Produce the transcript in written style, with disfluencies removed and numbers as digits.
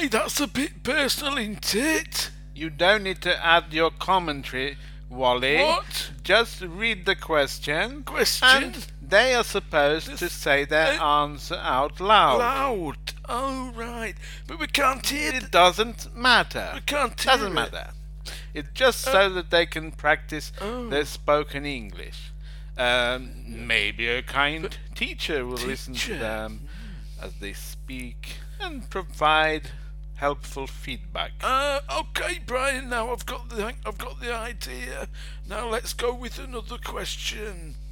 Hey, that's a bit personal, ain't it? You don't need to add your commentary, Wally. What? Just read the question. Question? And they are supposed to say their answer out loud. Loud. Oh, right. But we can't hear It doesn't matter. We can't hear Doesn't it. matter. It's just so that they can practice their spoken English. Maybe a kind teacher will listen to Teacher. them as they speak and provide helpful feedback. Okay, Brian. Now I've got the idea. Now let's go with another question.